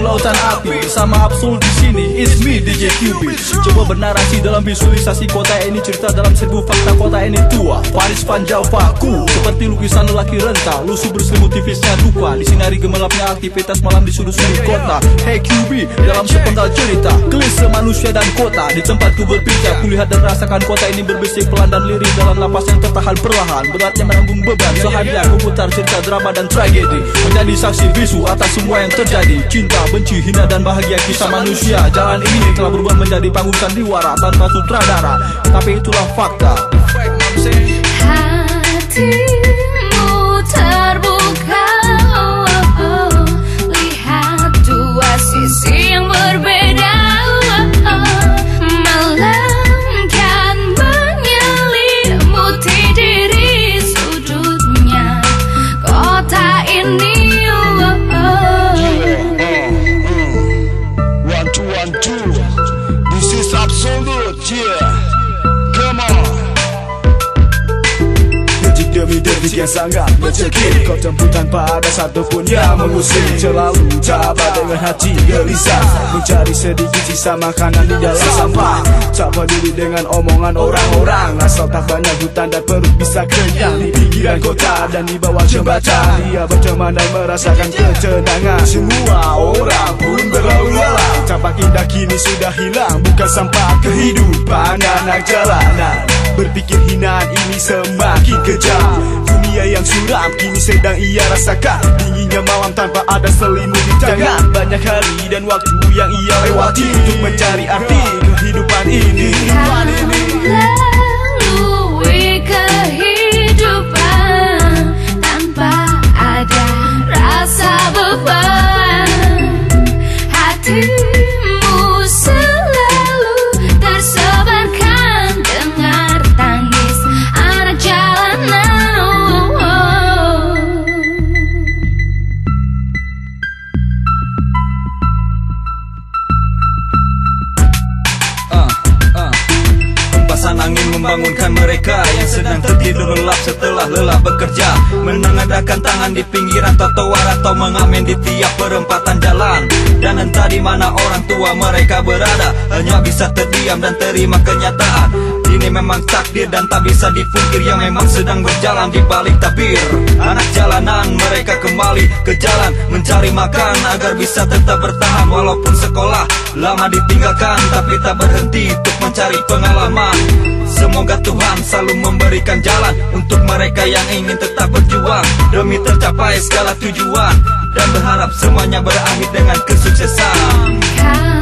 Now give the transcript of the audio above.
gunung lautan api. Bersama Absol di sini, it's me DJ QB. Coba bernarasi dalam visualisasi kota ini, cerita dalam 1000 fakta kota ini tua. Paris Van Javaku, seperti lukisan lelaki renta, lusuh berselimut tipisnya duka. Disinari gemerlapnya aktivitas malam di sudut-sudut kota. Hey QB, dalam sepenggal cerita, klise manusia dan kota. Di tempatku berpijak, kulihat dan rasakan kota ini berbisik pelan dan lirik dalam napas yang tertahan perlahan. Beratnya menanggung beban seharian, memutar cerita drama dan tragedi, menjadi saksi bisu atas semua yang terjadi. Cinta, benci, hina dan bahagia kisah manusia. Jalan ini telah berubah menjadi panggung sandiwara tanpa sutradara, tapi itulah fakta. Hatimu terbuka, lihat dua sisi yang berbeda. Malam kan menyelimuti diri sudutnya kota ini. This is absolute, yeah. Come on. Detik demi detik yang sangat mencekik, kau tempuh tanpa ada satupun yang mengusik. Selalu tabah dengan hati gelisah, mencari sedikit sisa makanan di dalam sampah. Tak peduli dengan omongan orang-orang, asal tak banyak hutan dan perut bisa kenyang. Di pinggiran kota dan di bawah jembatan, dia berteman dan merasakan ketenangan. Semua orang pun berlalu lalang, tampak indah kini sudah hilang, bukan sampah kehidupan anak jalanan. Berpikir hinaan ini semakin kejam, dunia yang suram kini sedang ia rasakan. Dinginnya malam tanpa ada selimut di tangan. Banyak hari dan waktu yang ia lewati untuk mencari arti kehidupan ini. Lalui kehidupan tanpa ada rasa beban. Hatimu selalu tersebarkan dengar tangis anak jalanan. Hempasan angin membangunkan mereka yang sedang tertidur lelap setelah lelah bekerja. Menengadahkan tangan di pinggiran trotoar atau mengamen di tiap perempatan jalan. Dan entah di mana orang tua mereka berada, hanya bisa terdiam dan terima kenyataan. Ini memang takdir dan tak bisa dipungkir yang memang sedang berjalan di balik tabir. Anak jalanan mereka kembali ke jalan mencari makan agar bisa tetap bertahan. Walaupun sekolah lama ditinggalkan, tapi tak berhenti untuk mencari pengalaman. Semoga Tuhan selalu memberikan jalan untuk mereka yang ingin tetap berjuang demi tercapai segala tujuan, dan berharap semuanya berakhir dengan kesuksesan.